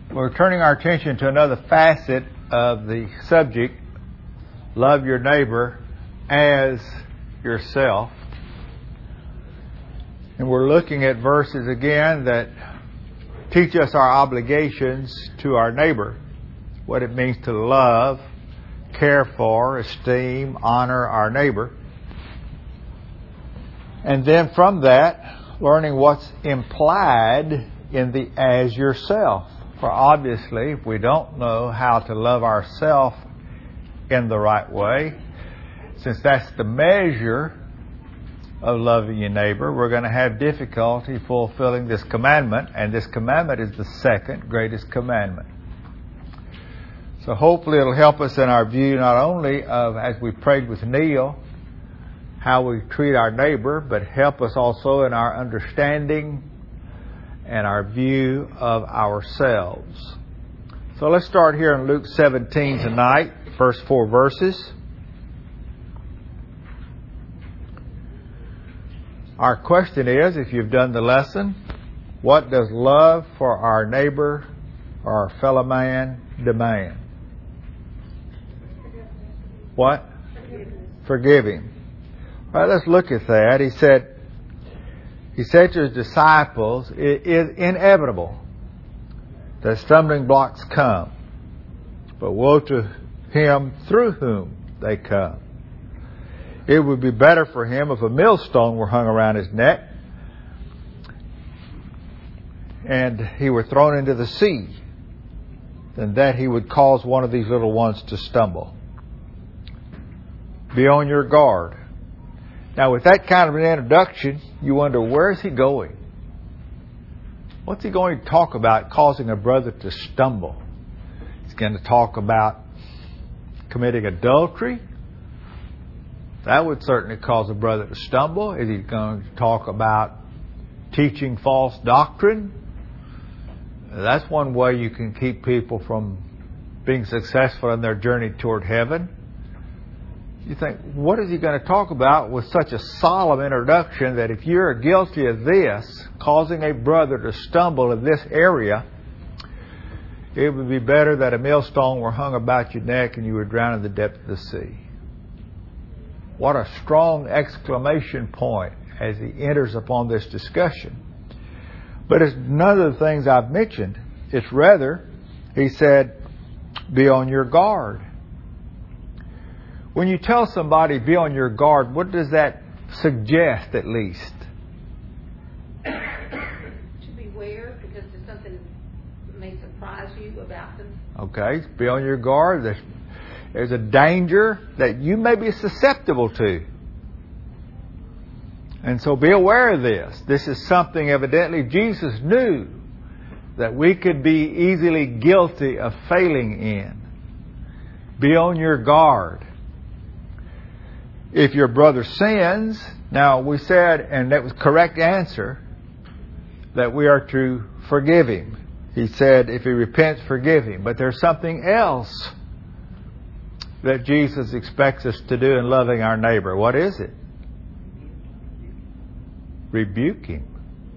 We're turning our attention to another facet of the subject, love your neighbor as yourself. And we're looking at verses again that teach us our obligations to our neighbor, what it means to love, care for, esteem, honor our neighbor. And then from that, learning what's implied in the as yourself. For obviously, if we don't know how to love ourselves in the right way, since that's the measure of loving your neighbor, we're going to have difficulty fulfilling this commandment, and this commandment is the second greatest commandment. So hopefully it'll help us in our view not only of, as we prayed with Neil, how we treat our neighbor, but help us also in our understanding and our view of ourselves. So let's start here in Luke 17 tonight, first 4 verses. Our question is, if you've done the lesson, what does love for our neighbor or our fellow man demand? What? Forgive him. All right, let's look at that. He said to his disciples, it is inevitable that stumbling blocks come, but woe to him through whom they come. It would be better for him if a millstone were hung around his neck and he were thrown into the sea than that he would cause one of these little ones to stumble. Be on your guard. Now, with that kind of an introduction, you wonder, where is he going? What's he going to talk about causing a brother to stumble? He's going to talk about committing adultery. That would certainly cause a brother to stumble. Is he going to talk about teaching false doctrine? That's one way you can keep people from being successful in their journey toward heaven. You think, what is he going to talk about with such a solemn introduction that if you're guilty of this, causing a brother to stumble in this area, it would be better that a millstone were hung about your neck and you were drowned in the depth of the sea. What a strong exclamation point as he enters upon this discussion. But it's none of the things I've mentioned. It's rather, he said, be on your guard. When you tell somebody, be on your guard, what does that suggest at least? To beware, because there's something that may surprise you about them. Okay, be on your guard. There's a danger that you may be susceptible to. And so be aware of this. This is something evidently Jesus knew that we could be easily guilty of failing in. Be on your guard. If your brother sins, now we said, and that was correct answer, that we are to forgive him. He said, if he repents, forgive him. But there's something else that Jesus expects us to do in loving our neighbor. What is it? Rebuke him.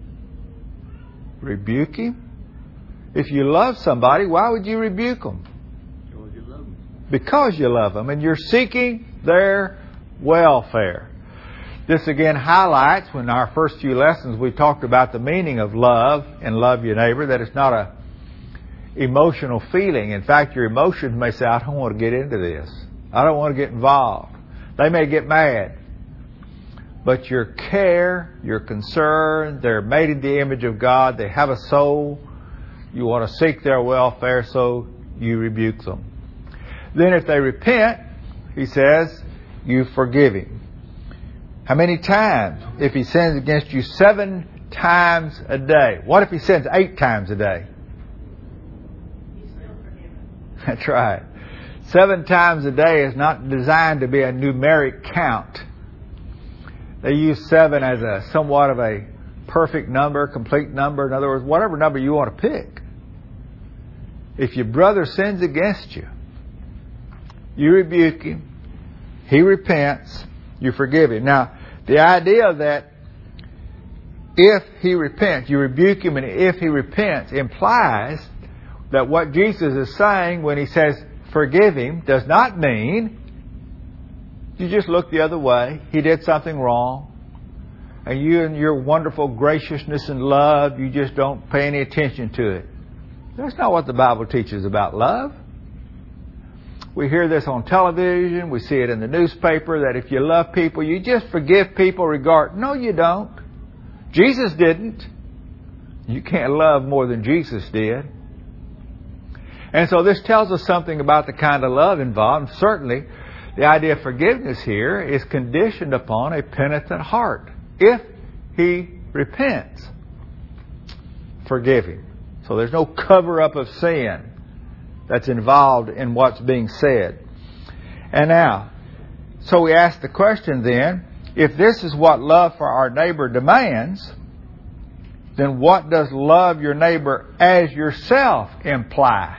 Rebuke him? If you love somebody, why would you rebuke them? Because you love them. Because you love them, and you're seeking their welfare. This again highlights, when our first few lessons we talked about the meaning of love and love your neighbor, that it's not a emotional feeling. In fact, your emotions may say, I don't want to get into this. I don't want to get involved. They may get mad. But your care, your concern, they're made in the image of God. They have a soul. You want to seek their welfare, so you rebuke them. Then if they repent, he says, you forgive him. How many times? If he sins against you 7 times a day. What if he sins 8 times a day? He's still forgiven. That's right. 7 times a day is not designed to be a numeric count. They use 7 as a somewhat of a perfect number, complete number. In other words, whatever number you want to pick. If your brother sins against you, you rebuke him. He repents, you forgive him. Now, the idea that if he repents, you rebuke him, and if he repents implies that what Jesus is saying when He says forgive him does not mean you just look the other way. He did something wrong. And you and your wonderful graciousness and love, you just don't pay any attention to it. That's not what the Bible teaches about love. We hear this on television. We see it in the newspaper that if you love people, you just forgive people regard. No, you don't. Jesus didn't. You can't love more than Jesus did. And so this tells us something about the kind of love involved. Certainly, the idea of forgiveness here is conditioned upon a penitent heart. If he repents, forgive him. So there's no cover-up of sin that's involved in what's being said. And now, so we ask the question then, if this is what love for our neighbor demands, then what does love your neighbor as yourself imply?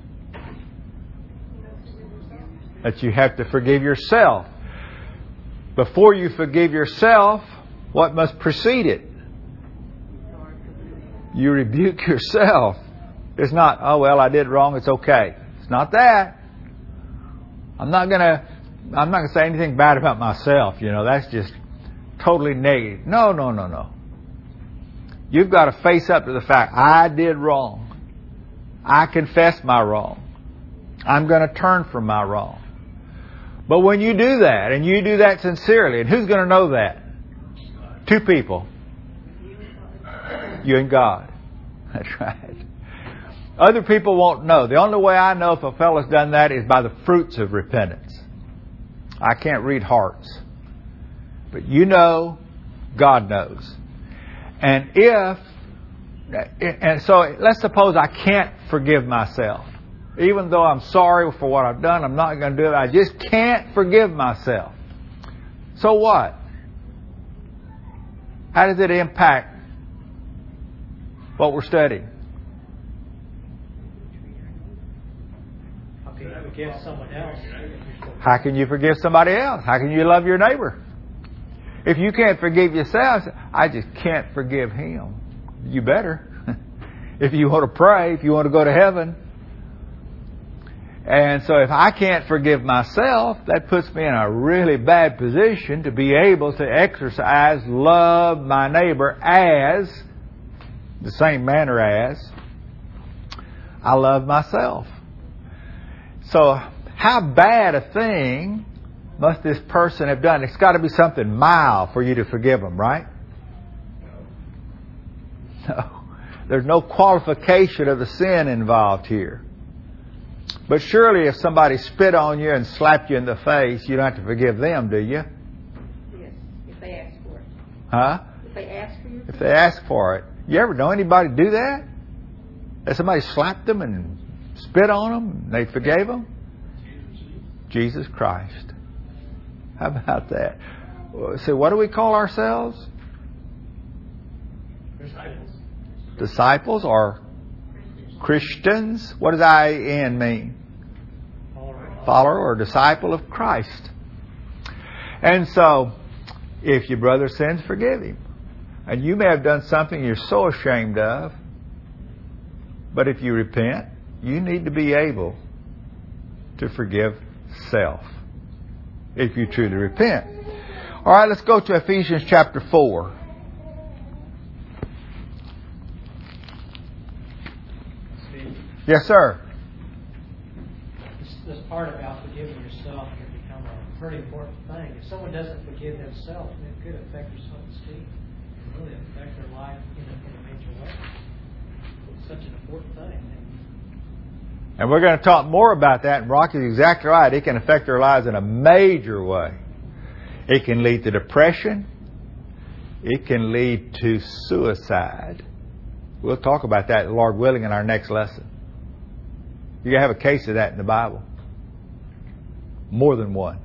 That you have to forgive yourself. Before you forgive yourself, what must precede it? You rebuke yourself. It's not, oh, well, I did wrong, it's okay. It's not that. I'm not going to say anything bad about myself. That's just totally negative. No. You've got to face up to the fact, I did wrong. I confess my wrong. I'm going to turn from my wrong. But when you do that, and you do that sincerely, and who's going to know that? Two people. You and God. That's right. Other people won't know. The only way I know if a fellow's done that is by the fruits of repentance. I can't read hearts. But God knows. And so let's suppose I can't forgive myself. Even though I'm sorry for what I've done, I'm not going to do it. I just can't forgive myself. So what? How does it impact what we're studying? How can you forgive someone else? How can you forgive somebody else? How can you love your neighbor? If you can't forgive yourself, I just can't forgive him. You better. If you want to pray, if you want to go to heaven. And so if I can't forgive myself, that puts me in a really bad position to be able to exercise love my neighbor as the same manner as I love myself. So how bad a thing must this person have done? It's got to be something mild for you to forgive them, right? No. There's no qualification of the sin involved here. But surely if somebody spit on you and slapped you in the face, you don't have to forgive them, do you? Yes, if they ask for it. Huh? If they ask for you. If they ask for it. You ever know anybody do that? That somebody slapped them and spit on them and they forgave them? Jesus Christ. How about that? So what do we call ourselves? Disciples or Christians? What does I-N mean? Follower or disciple of Christ. And so, if your brother sins, forgive him. And you may have done something you're so ashamed of, but if you repent, you need to be able to forgive self. If you truly repent. All right, let's go to Ephesians chapter 4. Yes, sir. This part about forgiving yourself can become a pretty important thing. If someone doesn't forgive themselves, it could affect their self-esteem. It can really affect their life in a major way. It's such an important thing. And we're going to talk more about that. And Rocky's exactly right. It can affect their lives in a major way. It can lead to depression. It can lead to suicide. We'll talk about that, Lord willing, in our next lesson. You have a case of that in the Bible. More than one.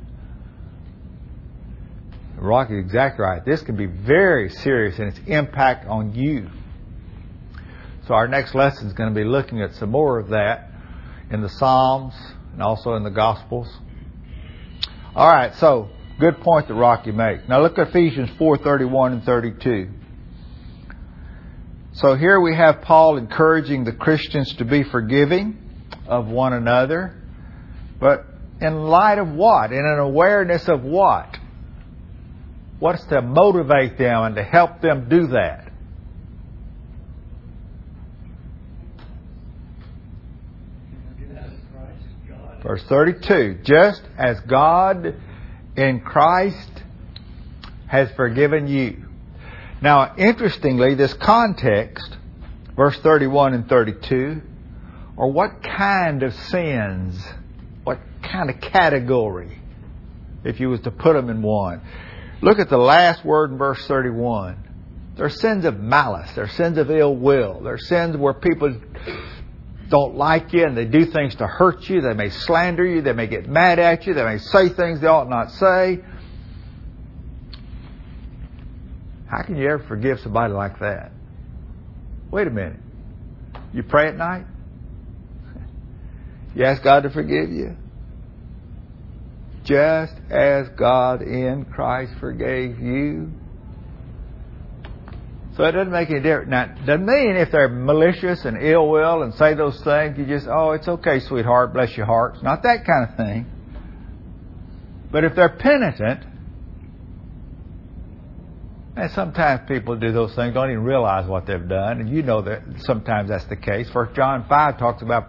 Rocky's exactly right. This can be very serious in its impact on you. So our next lesson is going to be looking at some more of that in the Psalms and also in the Gospels. All right, so good point that Rocky makes. Now look at Ephesians 4:31 and 32. So here we have Paul encouraging the Christians to be forgiving of one another. But in light of what? In an awareness of what? What's to motivate them and to help them do that? Verse 32, just as God in Christ has forgiven you. Now, interestingly, this context, verse 31 and 32, are what kind of sins, what kind of category, if you was to put them in one. Look at the last word in verse 31. They're sins of malice. They're sins of ill will. They're sins where people don't like you and they do things to hurt you. They may slander you. They may get mad at you. They may say things they ought not say. How can you ever forgive somebody like that? Wait a minute. You pray at night? You ask God to forgive you? Just as God in Christ forgave you. So it doesn't make any difference. Now, it doesn't mean if they're malicious and ill will and say those things, you just, oh, it's okay, sweetheart, bless your heart. It's not that kind of thing. But if they're penitent, and sometimes people do those things, don't even realize what they've done, and you know that sometimes that's the case. 1 John 5 talks about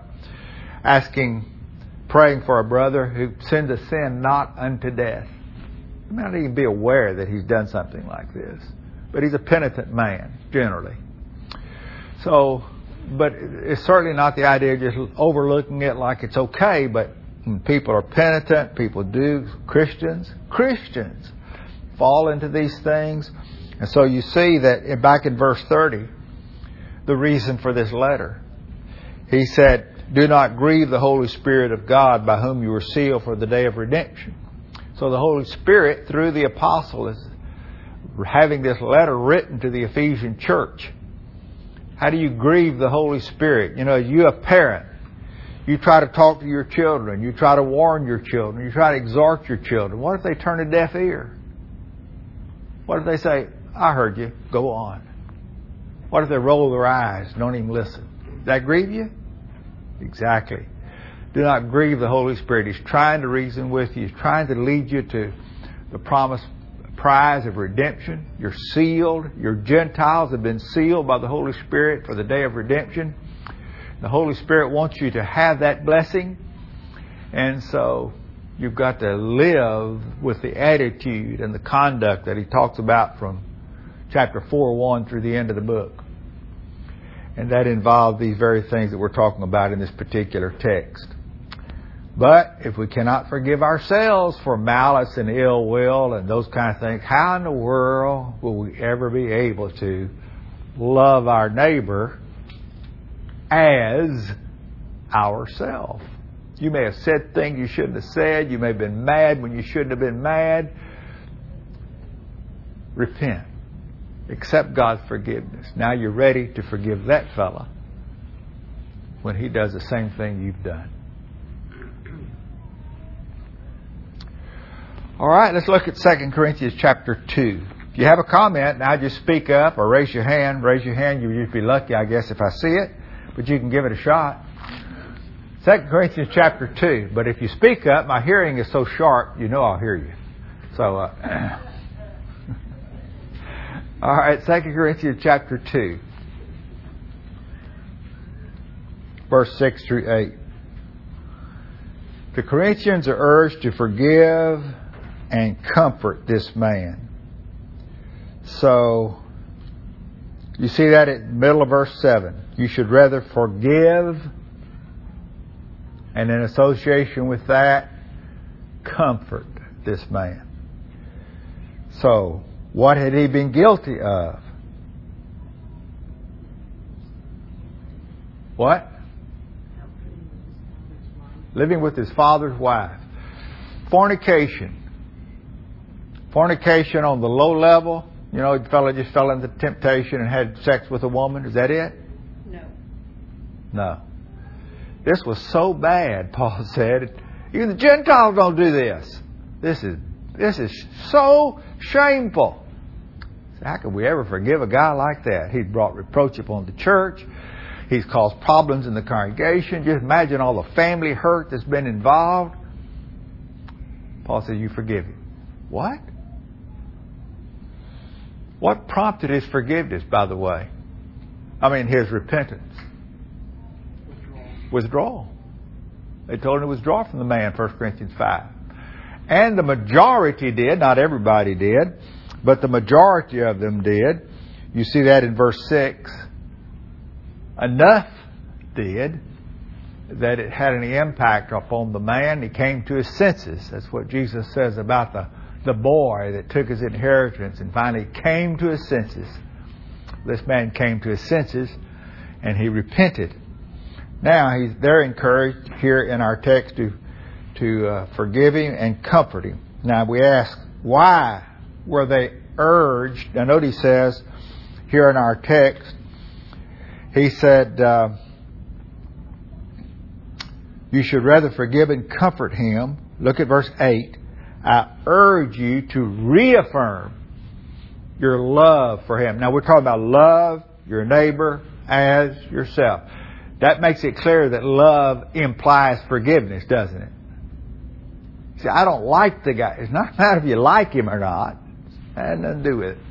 praying for a brother who sins a sin not unto death. He may not even be aware that he's done something like this. But he's a penitent man, generally. So, but it's certainly not the idea of just overlooking it like it's okay, but when people are penitent, Christians fall into these things. And so you see that back in verse 30, the reason for this letter. He said, do not grieve the Holy Spirit of God by whom you were sealed for the day of redemption. So the Holy Spirit, through the apostle, is having this letter written to the Ephesian church. How do you grieve the Holy Spirit? You know, you a parent, you try to talk to your children, you try to warn your children, you try to exhort your children. What if they turn a deaf ear? What if they say, I heard you, go on? What if they roll their eyes, don't even listen? Does that grieve you? Exactly. Do not grieve the Holy Spirit. He's trying to reason with you. He's trying to lead you to the promised prize of redemption. You're sealed. Your Gentiles have been sealed by the Holy Spirit for the day of redemption. The Holy Spirit wants you to have that blessing. And so you've got to live with the attitude and the conduct that he talks about from chapter 4:1 through the end of the book. And that involved these very things that we're talking about in this particular text. But if we cannot forgive ourselves for malice and ill will and those kind of things, how in the world will we ever be able to love our neighbor as ourselves? You may have said things you shouldn't have said. You may have been mad when you shouldn't have been mad. Repent. Accept God's forgiveness. Now you're ready to forgive that fella when he does the same thing you've done. All right, let's look at 2 Corinthians chapter 2. If you have a comment, now just speak up or raise your hand. Raise your hand. You'll just be lucky, I guess, if I see it. But you can give it a shot. 2 Corinthians chapter 2. But if you speak up, my hearing is so sharp, you know I'll hear you. So, all right, 2 Corinthians chapter 2. Verse 6 through 8. The Corinthians are urged to forgive and comfort this man. So, you see that in the middle of verse 7. You should rather forgive, and in association with that, comfort this man. So, what had he been guilty of? What? Living with his father's wife. Fornication. Fornication on the low level. You know, the fellow just fell into temptation and had sex with a woman. Is that it? No. No. This was so bad, Paul said. Even the Gentiles don't do this. This is so shameful. How could we ever forgive a guy like that? He's brought reproach upon the church. He's caused problems in the congregation. Just imagine all the family hurt that's been involved. Paul says, you forgive him. What? What prompted his forgiveness, by the way? I mean, his repentance. Withdrawal. They told him to withdraw from the man, 1 Corinthians 5. And the majority did, not everybody did, but the majority of them did. You see that in verse 6. Enough did that it had any impact upon the man. He came to his senses. That's what Jesus says about the boy that took his inheritance and finally came to his senses. This man came to his senses and he repented. Now they're encouraged here in our text to forgive him and comfort him. Now we ask, why were they urged? Now note he says here in our text, he said, you should rather forgive and comfort him. Look at verse 8. I urge you to reaffirm your love for him. Now we're talking about love your neighbor as yourself. That makes it clear that love implies forgiveness, doesn't it? See, I don't like the guy. It's not a matter if you like him or not. That had nothing to do with it.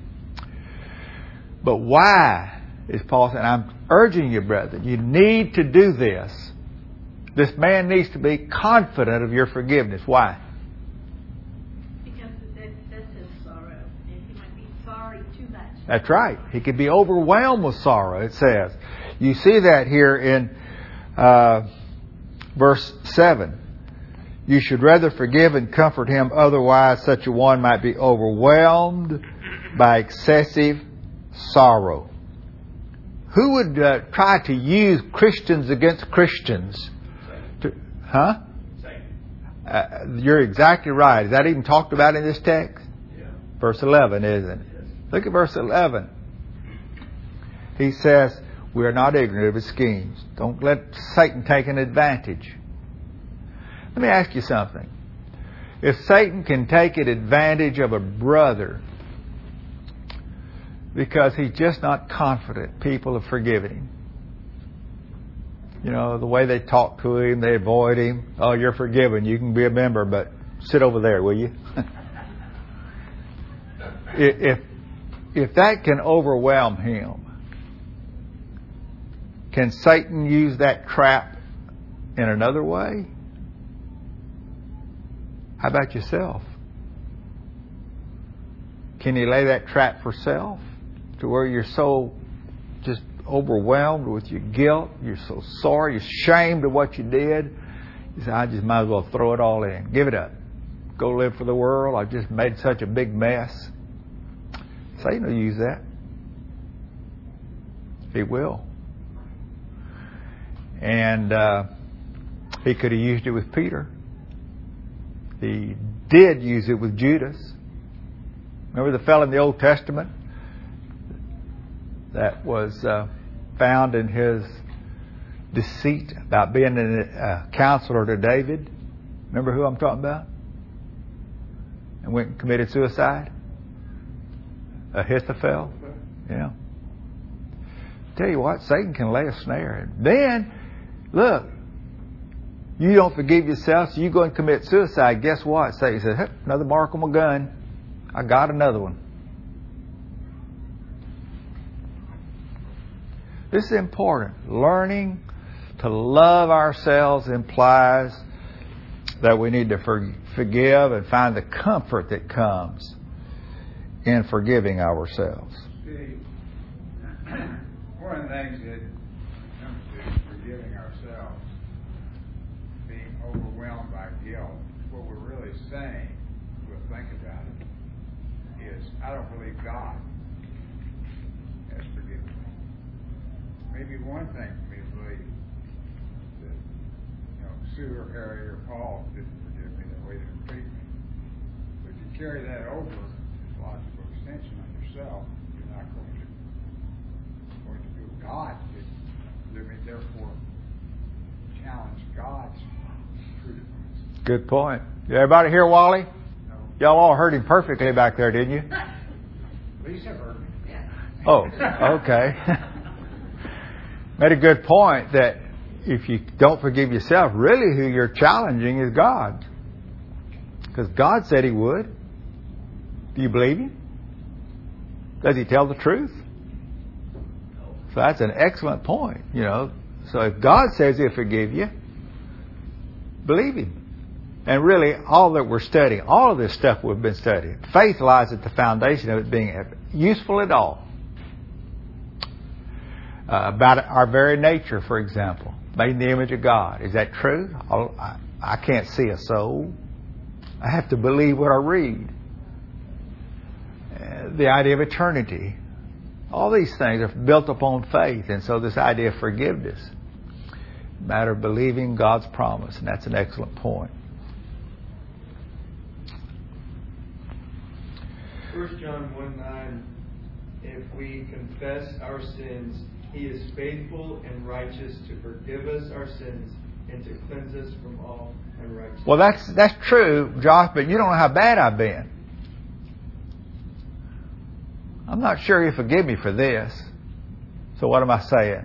But why is Paul saying, I'm urging you, brethren, you need to do this. This man needs to be confident of your forgiveness. Why? Because that's his sorrow. And he might be sorry too much. That's right. He could be overwhelmed with sorrow, it says. You see that here in verse 7. You should rather forgive and comfort him, otherwise such a one might be overwhelmed by excessive sorrow. Who would try to use Christians against Christians? You're exactly right. Is that even talked about in this text? Yeah. Verse 11, isn't it? Look at verse 11. He says, we are not ignorant of his schemes. Don't let Satan take an advantage. Let me ask you something. If Satan can take an advantage of a brother because he's just not confident people have forgiven him. You know, the way they talk to him, they avoid him. Oh, you're forgiven. You can be a member, but sit over there, will you? If that can overwhelm him, can Satan use that trap in another way? How about yourself? Can you lay that trap for self to where you're so just overwhelmed with your guilt, you're so sorry, you're ashamed of what you did, you say, I just might as well throw it all in. Give it up. Go live for the world. I've just made such a big mess. Satan will use that. He will. And he could have used it with Peter. He did use it with Judas. Remember the fellow in the Old Testament that was found in his deceit about being a counselor to David? Remember who I'm talking about? And went and committed suicide? Ahithophel? Yeah. Tell you what, Satan can lay a snare. And then, look, you don't forgive yourself, so you go and commit suicide. Guess what? Satan says, hey, another mark on my gun. I got another one. This is important. Learning to love ourselves implies that we need to forgive and find the comfort that comes in forgiving ourselves. See, one of the things that comes to forgiving ourselves, being overwhelmed by guilt, what we're really saying, if we'll think about it, is I don't believe God has forgiven me. Maybe one thing for me to believe that, Sue or Harry or Paul didn't forgive me the way they treat me. But if you carry that over, it's logical extension on yourself. You're not going to feel God didn't forgive me, therefore challenge God's truthfulness. Good point. Everybody hear Wally? No. Y'all all heard him perfectly back there, didn't you? Please have heard me. Oh, okay. Made a good point that if you don't forgive yourself, really who you're challenging is God. Because God said He would. Do you believe Him? Does He tell the truth? So that's an excellent point, you know. So if God says He'll forgive you, believe Him. And really, all that we're studying, all of this stuff we've been studying, faith lies at the foundation of it being useful at all. About our very nature, for example, made in the image of God. Is that true? I can't see a soul. I have to believe what I read. The idea of eternity. All these things are built upon faith. And so this idea of forgiveness, a matter of believing God's promise. And that's an excellent point. 1 John 1:9, if we confess our sins, He is faithful and righteous to forgive us our sins and to cleanse us from all unrighteousness. Well, that's true, Josh, but you don't know how bad I've been. I'm not sure He'll forgive me for this. So what am I saying?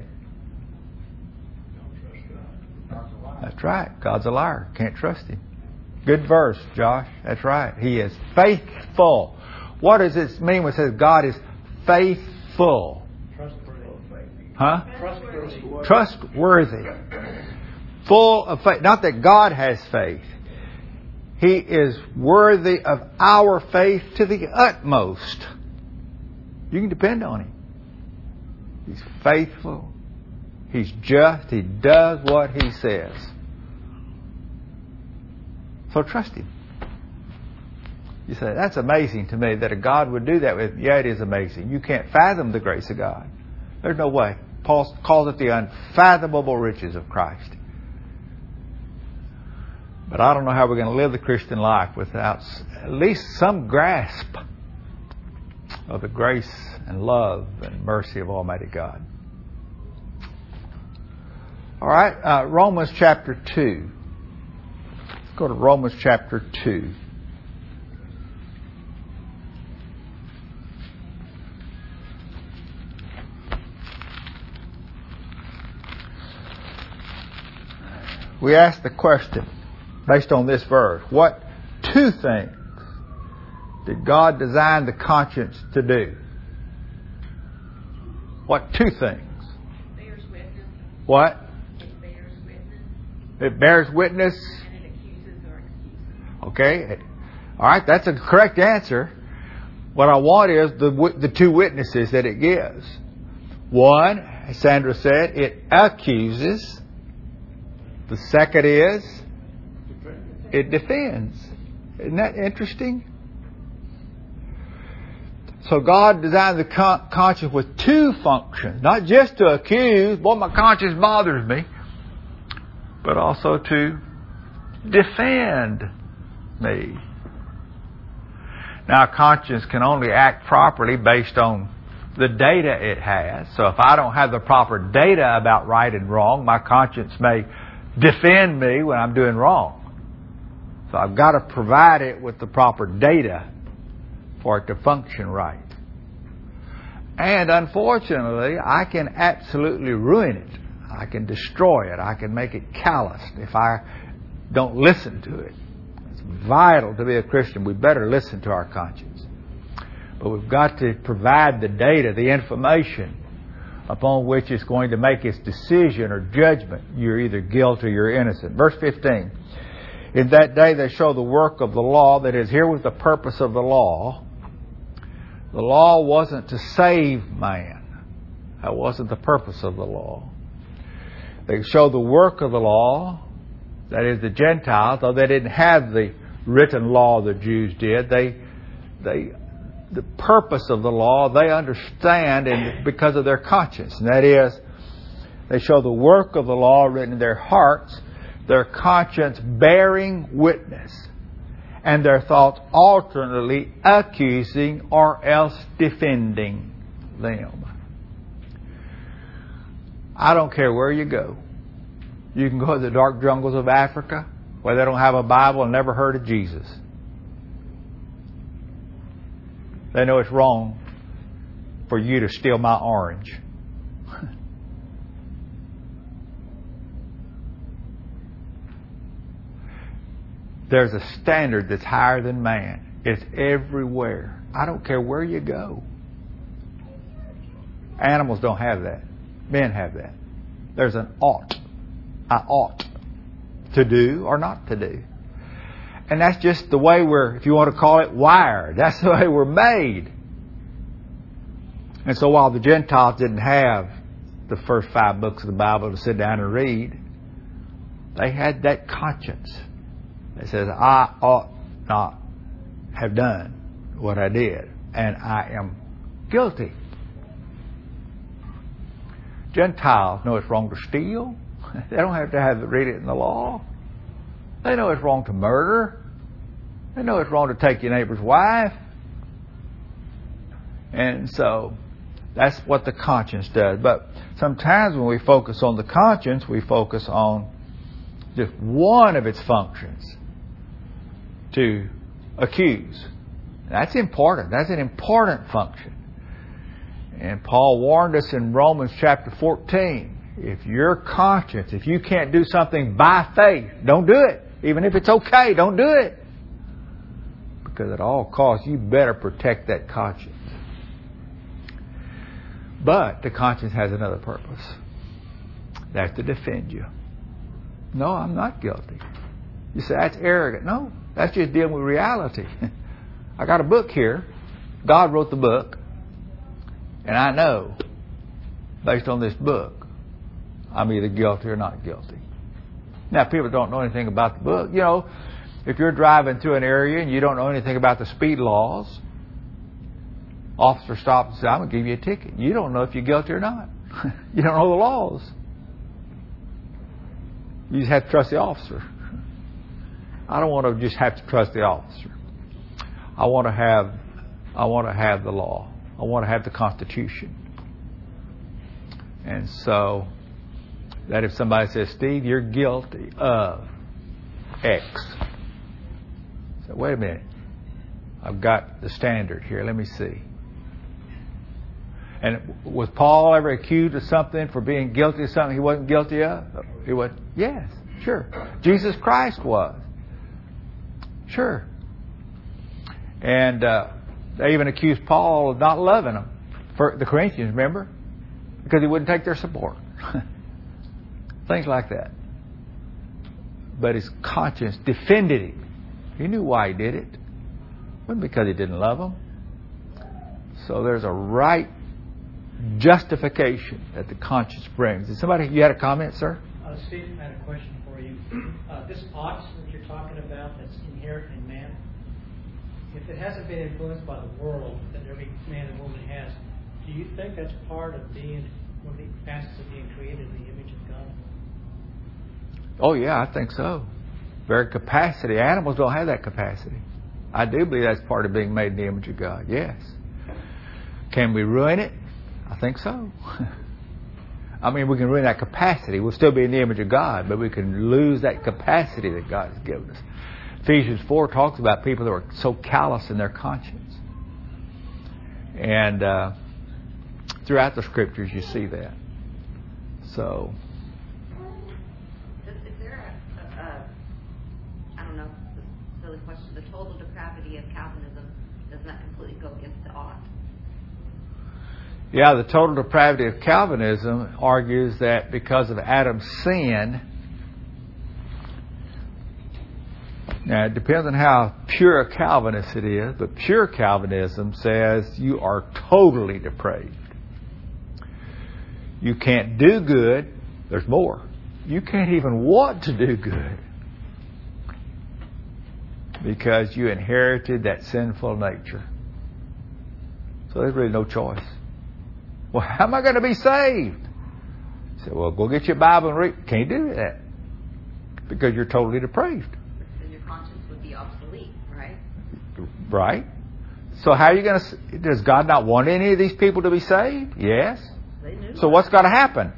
Don't trust God. God's a liar. That's right. God's a liar. Can't trust Him. Good verse, Josh. That's right. He is faithful. What does it mean when it says God is faithful? Trustworthy. Huh? Trustworthy. Trustworthy. Full of faith. Not that God has faith. He is worthy of our faith to the utmost. You can depend on Him. He's faithful. He's just. He does what He says. So trust Him. You say, that's amazing to me that a God would do that with me. Yeah, it is amazing. You can't fathom the grace of God. There's no way. Paul calls it the unfathomable riches of Christ. But I don't know how we're going to live the Christian life without at least some grasp of the grace and love and mercy of Almighty God. All right, Romans chapter 2. Let's go to Romans chapter 2. We ask the question, based on this verse, what two things did God design the conscience to do? What two things? Bears witness. What? It bears witness. It bears witness. And it accuses or excuses. Okay. All right, that's a correct answer. What I want is the two witnesses that it gives. One, as Sandra said, it accuses. The second is, it defends. Isn't that interesting? So God designed the conscience with two functions. Not just to accuse, boy, my conscience bothers me, but also to defend me. Now, conscience can only act properly based on the data it has. So if I don't have the proper data about right and wrong, my conscience may defend me when I'm doing wrong. So I've got to provide it with the proper data for it to function right. And unfortunately, I can absolutely ruin it. I can destroy it. I can make it calloused if I don't listen to it. It's vital to be a Christian. We better listen to our conscience. But we've got to provide the data, the information upon which it's going to make its decision or judgment. You're either guilty or you're innocent. Verse 15. In that day they show the work of the law. That is, here was the purpose of the law. The law wasn't to save man. That wasn't the purpose of the law. They show the work of the law. That is, the Gentiles, though they didn't have the written law the Jews did, the purpose of the law they understand because of their conscience. And that is, they show the work of the law written in their hearts, their conscience bearing witness, and their thoughts alternately accusing or else defending them. I don't care where you go. You can go to the dark jungles of Africa where they don't have a Bible and never heard of Jesus. They know it's wrong. for you to steal my orange. There's a standard that's higher than man. It's everywhere. I don't care where you go. Animals don't have that. Men have that. There's an ought. I ought to do or not to do. And that's just the way we're, if you want to call it, wired. That's the way we're made. And so while the Gentiles didn't have the first 5 books of the Bible to sit down and read, they had that conscience that says, I ought not have done what I did, and I am guilty. Gentiles know it's wrong to steal. They don't have to read it in the law. They know it's wrong to murder. They know it's wrong to take your neighbor's wife. And so that's what the conscience does. But sometimes when we focus on the conscience, we focus on just one of its functions, to accuse. That's important. That's an important function. And Paul warned us in Romans chapter 14, if your conscience, if you can't do something by faith, don't do it. Even if it's okay, don't do it. Because at all costs, you better protect that conscience. But the conscience has another purpose. That's to defend you. No, I'm not guilty. You say, that's arrogant. No, that's just dealing with reality. I got a book here. God wrote the book. And I know, based on this book, I'm either guilty or not guilty. Now, people don't know anything about the book. You know, if you're driving through an area and you don't know anything about the speed laws, officer stops and says, I'm going to give you a ticket. You don't know if you're guilty or not. You don't know the laws. You just have to trust the officer. I don't want to just have to trust the officer. I want to have the law. I want to have the Constitution. And so that if somebody says, Steve, you're guilty of X. So wait a minute. I've got the standard here. Let me see. And was Paul ever accused of something for being guilty of something he wasn't guilty of? He was. Yes, sure. Jesus Christ was. Sure. And they even accused Paul of not loving them. For the Corinthians, remember? Because he wouldn't take their support. Things like that. But his conscience defended him. He knew why he did it. It wasn't because he didn't love them. So there's a right justification that the conscience brings. Did somebody, you had a comment, sir? Steve, I had a question for you. This ought that you're talking about that's inherent in man, if it hasn't been influenced by the world that every man and woman has, do you think that's part of being one of the facets of being created in the image of God? Oh, yeah, I think so. Very capacity. Animals don't have that capacity. I do believe that's part of being made in the image of God. Yes. Can we ruin it? I think so. I mean, we can ruin that capacity. We'll still be in the image of God, but we can lose that capacity that God has given us. Ephesians 4 talks about people that are so callous in their conscience. And throughout the Scriptures you see that. So... Is there I don't know, this is a silly question, the total depravity of Calvinism, does that completely go against the ought? Yeah, the total depravity of Calvinism argues that because of Adam's sin, now it depends on how pure a Calvinist it is, but pure Calvinism says you are totally depraved. You can't do good. There's more. You can't even want to do good because you inherited that sinful nature. So there's really no choice. Well, how am I going to be saved? I said, well, go get your Bible and read. Can't do that because you're totally depraved. Then your conscience would be obsolete, right? Right. So how are you going to... Does God not want any of these people to be saved? Yes. They knew. So what's got to happen?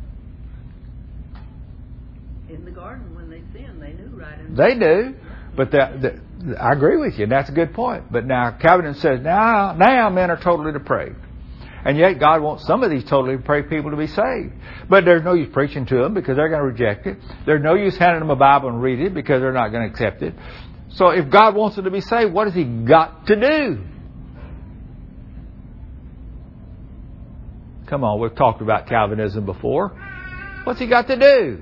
In the garden, when they sinned, they knew right and They do. But I agree with you, and that's a good point. But now Calvinism says, now men are totally depraved. And yet God wants some of these totally depraved people to be saved. But there's no use preaching to them because they're going to reject it. There's no use handing them a Bible and read it because they're not going to accept it. So if God wants them to be saved, what has He got to do? Come on, we've talked about Calvinism before. What's He got to do?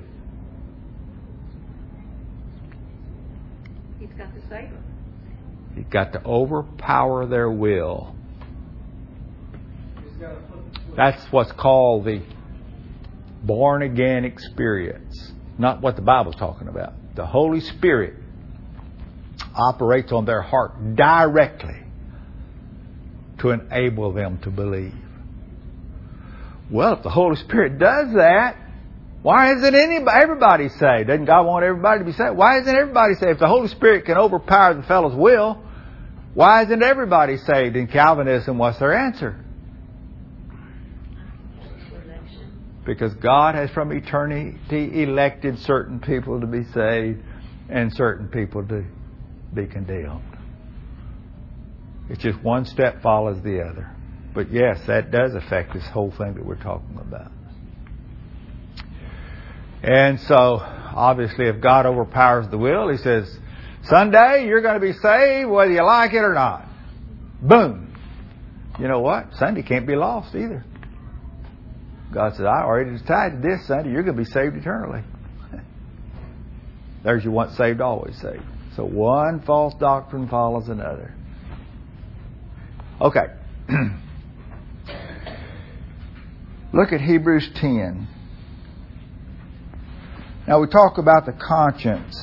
He's got to save them. He's got to overpower their will. That's what's called the born-again experience. Not what the Bible's talking about. The Holy Spirit operates on their heart directly to enable them to believe. Well, if the Holy Spirit does that, why isn't everybody saved? Doesn't God want everybody to be saved? Why isn't everybody saved? If the Holy Spirit can overpower the fellow's will, why isn't everybody saved? In Calvinism, what's their answer? Because God has from eternity elected certain people to be saved and certain people to be condemned. It's just one step follows the other. But yes, that does affect this whole thing that we're talking about. And so, obviously, if God overpowers the will, He says, Sunday, you're going to be saved whether you like it or not. Boom. You know what? Sunday can't be lost either. God said, I already decided this Sunday, you're going to be saved eternally. There's your once saved, always saved. So one false doctrine follows another. Okay. Look at Hebrews 10. Now we talk about the conscience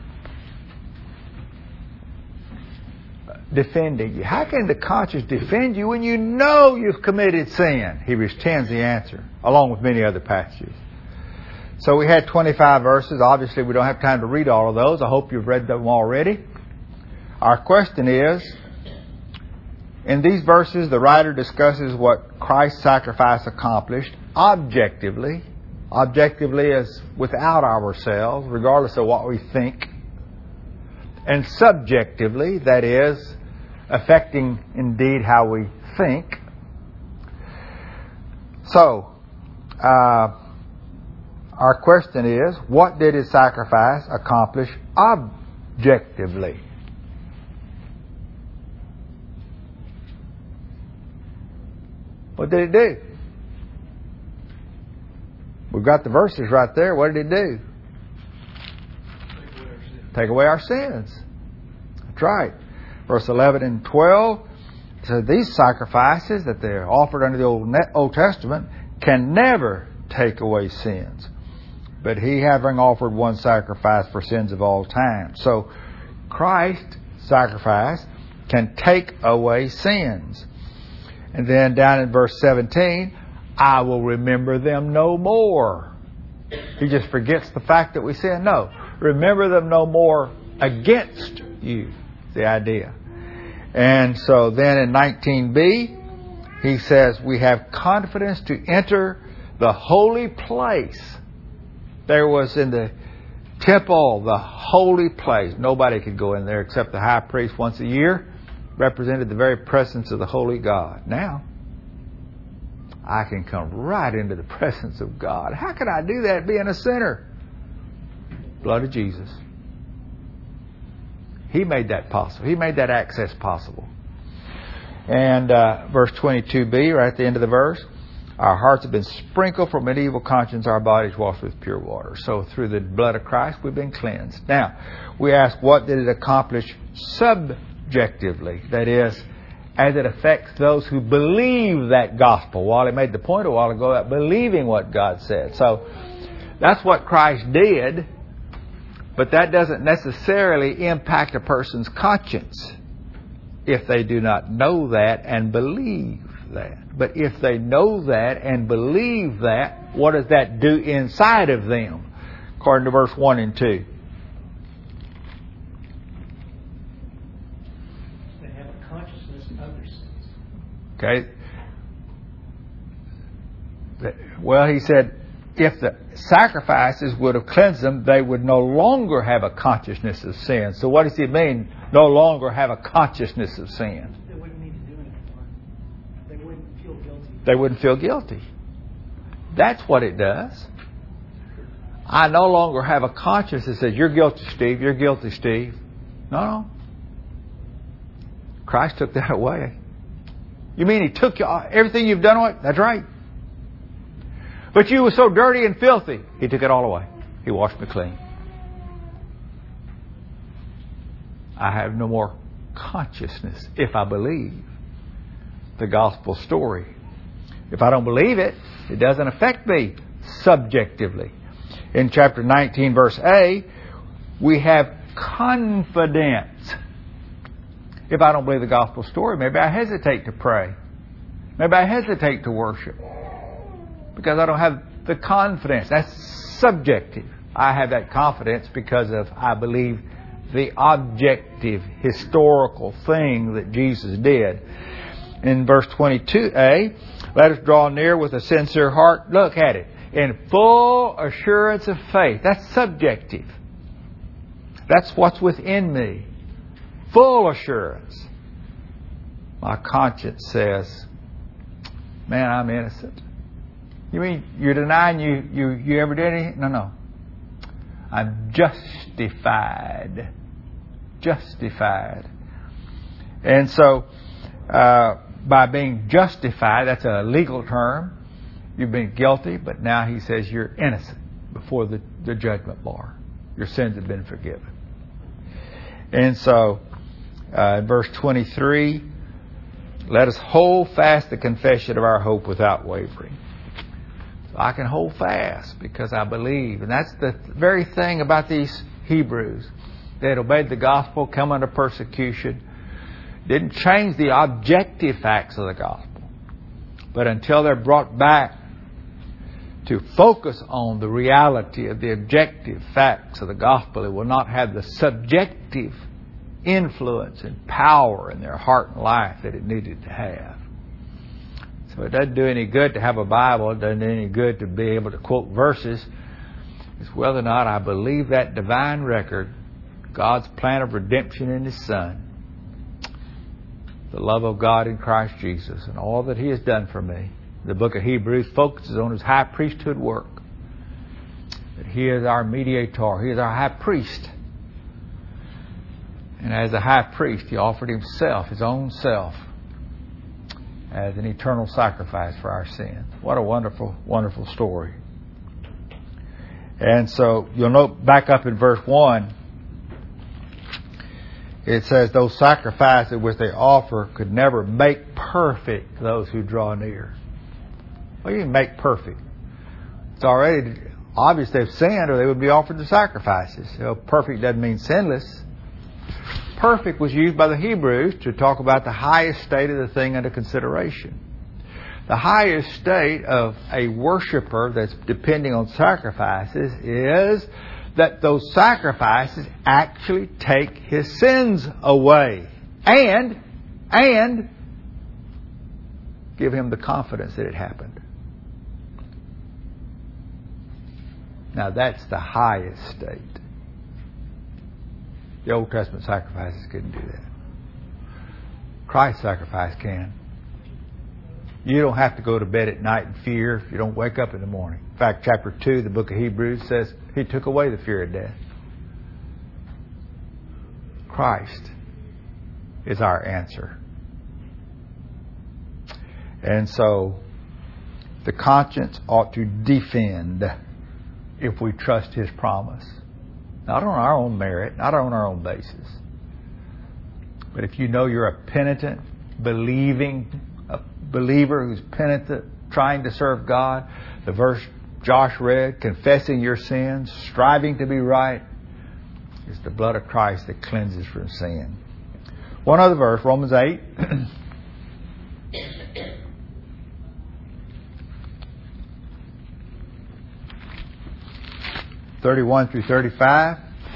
defending you. How can the conscience defend you when you know you've committed sin? Hebrews 10 is the answer, along with many other passages. So we had 25 verses. Obviously we don't have time to read all of those. I hope you've read them already. Our question is, in these verses, the writer discusses what Christ's sacrifice accomplished objectively. Objectively as without ourselves, regardless of what we think. And subjectively, that is, affecting indeed how we think. So, our question is, what did His sacrifice accomplish objectively? What did it do? We've got the verses right there. What did it do? Take away our sins. That's right. Verse 11 and 12. So these sacrifices that they're offered under the Old Testament can never take away sins. But He, having offered one sacrifice for sins of all time. So Christ's sacrifice can take away sins. And then down in verse 17, I will remember them no more. He just forgets the fact that we sin. No. Remember them no more against you. The idea. And so then in 19b, he says, we have confidence to enter the holy place. There was in the temple, the holy place. Nobody could go in there except the high priest once a year. Represented the very presence of the holy God. Now, I can come right into the presence of God. How can I do that being a sinner? Blood of Jesus. He made that possible. He made that access possible. And verse 22b, right at the end of the verse, our hearts have been sprinkled from an evil conscience, our bodies washed with pure water. So through the blood of Christ, we've been cleansed. Now, we ask, what did it accomplish subjectively? That is, as it affects those who believe that gospel. Wally made the point a while ago about believing what God said. So that's what Christ did, but that doesn't necessarily impact a person's conscience if they do not know that and believe that. But if they know that and believe that, what does that do inside of them? According to verse 1 and 2. Okay. Well, he said, if the sacrifices would have cleansed them, they would no longer have a consciousness of sin. So what does he mean, no longer have a consciousness of sin? They wouldn't need to do it anymore. They wouldn't feel guilty they wouldn't feel guilty. That's what it does. I no longer have a conscience that says, you're guilty, Steve, you're guilty, Steve. No. Christ took that away. You mean He took everything you've done away? That's right. But you were so dirty and filthy. He took it all away. He washed me clean. I have no more consciousness if I believe the gospel story. If I don't believe it, it doesn't affect me subjectively. In chapter 19, verse A, we have confidence. If I don't believe the gospel story, maybe I hesitate to pray. Maybe I hesitate to worship. Because I don't have the confidence. That's subjective. I have that confidence because of I believe the objective, historical thing that Jesus did. In verse 22a, let us draw near with a sincere heart. Look at it. In full assurance of faith. That's subjective. That's what's within me. Full assurance. My conscience says, man, I'm innocent. You mean you're denying you ever did anything? No. I'm justified. Justified. And so, by being justified, that's a legal term. You've been guilty, but now He says you're innocent before the judgment bar. Your sins have been forgiven. And so, in verse 23, let us hold fast the confession of our hope without wavering. So I can hold fast because I believe. And that's the very thing about these Hebrews. They had obeyed the gospel, come under persecution. Didn't change the objective facts of the gospel. But until they're brought back to focus on the reality of the objective facts of the gospel, it will not have the subjective influence and power in their heart and life that it needed to have. So it doesn't do any good to have a Bible. It doesn't do any good to be able to quote verses. It's whether or not I believe that divine record, God's plan of redemption in His Son, the love of God in Christ Jesus, and all that He has done for me. The book of Hebrews focuses on His high priesthood work. That He is our mediator. He is our high priest. And as a high priest, He offered Himself, His own self, as an eternal sacrifice for our sins. What a wonderful, wonderful story. And so, you'll note back up in verse 1, it says, those sacrifices which they offer could never make perfect those who draw near. Well, you can make perfect. It's already obvious they've sinned or they would be offered the sacrifices. So perfect doesn't mean sinless. Perfect was used by the Hebrews to talk about the highest state of the thing under consideration. The highest state of a worshiper that's depending on sacrifices is that those sacrifices actually take his sins away and give him the confidence that it happened. Now that's the highest state. The Old Testament sacrifices couldn't do that. Christ's sacrifice can. You don't have to go to bed at night in fear if you don't wake up in the morning. In fact, chapter 2, the book of Hebrews says He took away the fear of death. Christ is our answer. And so, the conscience ought to defend if we trust His promise. Not on our own merit, not on our own basis. But if you know you're a penitent, believing believer who's penitent, trying to serve God, the verse Josh read, confessing your sins, striving to be right, it's the blood of Christ that cleanses from sin. One other verse, Romans 8. 31 through 35.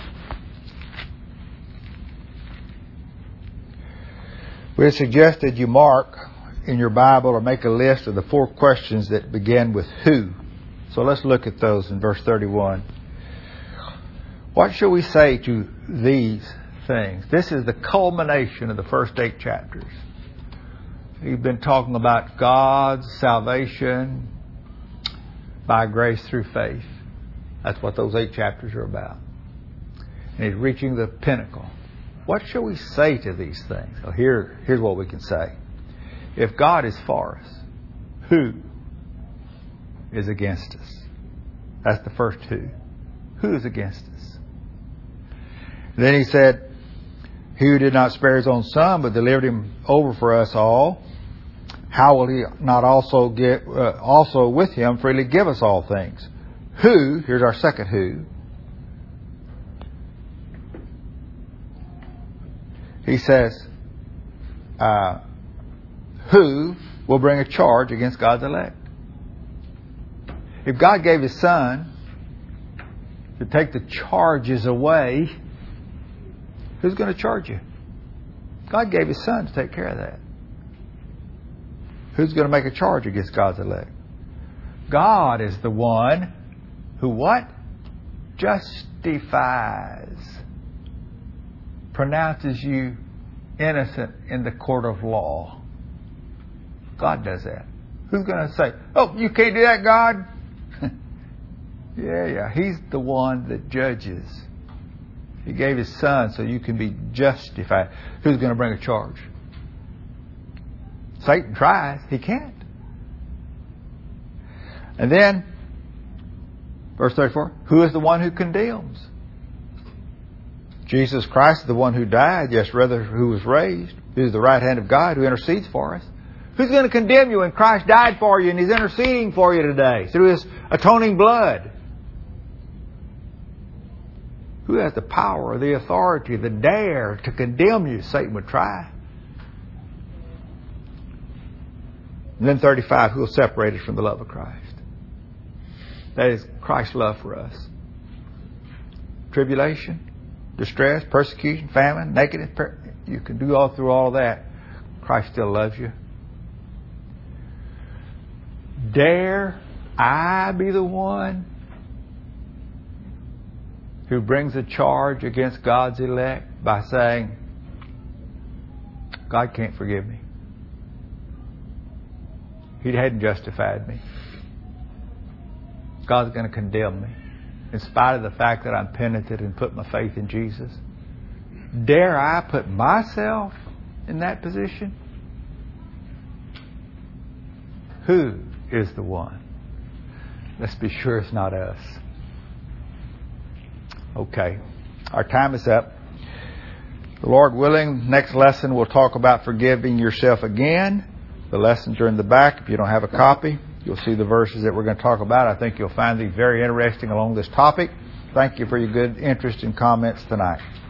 We have suggested you mark in your Bible or make a list of the 4 questions that begin with who. So let's look at those in verse 31. What shall we say to these things? This is the culmination of the first 8 chapters. We've been talking about God's salvation by grace through faith. That's what those 8 chapters are about. And He's reaching the pinnacle. What shall we say to these things? Well, here's what we can say. If God is for us, who is against us? That's the first who. Who is against us? Then He said, He who did not spare His own Son, but delivered Him over for us all, how will He not also with Him freely give us all things? Who, here's our second who. He says, who will bring a charge against God's elect? If God gave His Son to take the charges away, who's going to charge you? God gave His Son to take care of that. Who's going to make a charge against God's elect? God is the one who what? Justifies. Pronounces you innocent in the court of law. God does that. Who's going to say, oh, you can't do that, God? Yeah. He's the one that judges. He gave His Son so you can be justified. Who's going to bring a charge? Satan tries. He can't. And then, verse 34, who is the one who condemns? Jesus Christ is the one who died, yes, rather who was raised, who is the right hand of God, who intercedes for us. Who's going to condemn you when Christ died for you and He's interceding for you today through His atoning blood? Who has the power, the authority, the dare to condemn you? Satan would try. And then 35, who will separate us from the love of Christ? That is Christ's love for us. Tribulation, distress, persecution, famine, nakedness. You can do all through all of that. Christ still loves you. Dare I be the one who brings a charge against God's elect by saying, God can't forgive me. He hadn't justified me. God's going to condemn me in spite of the fact that I'm penitent and put my faith in Jesus. Dare I put myself in that position? Who is the one? Let's be sure it's not us. Okay. Our time is up. The Lord willing, next lesson we'll talk about forgiving yourself again. The lessons are in the back. If you don't have a copy, you'll see the verses that we're going to talk about. I think you'll find these very interesting along this topic. Thank you for your good interest and comments tonight.